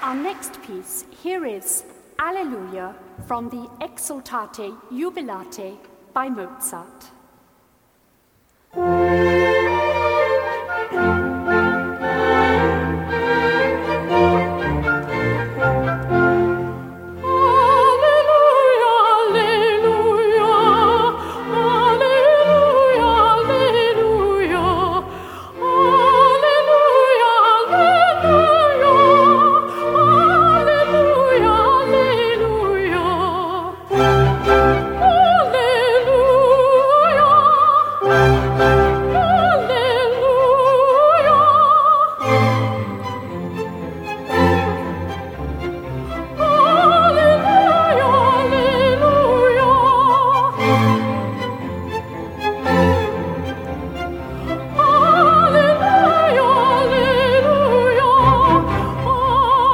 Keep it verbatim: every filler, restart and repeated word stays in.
our next piece, here is Alleluia from the Exsultate Jubilate by Mozart.